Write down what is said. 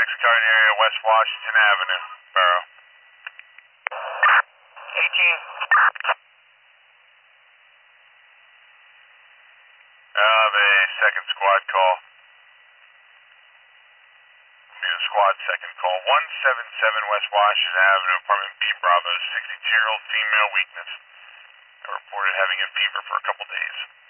current area, West Washington Avenue, Borough. 18. Have a second squad call. Squad second call. 177 West Washington Avenue, apartment B, Bravo, 62-year-old female weakness. Reported having a fever for a couple days.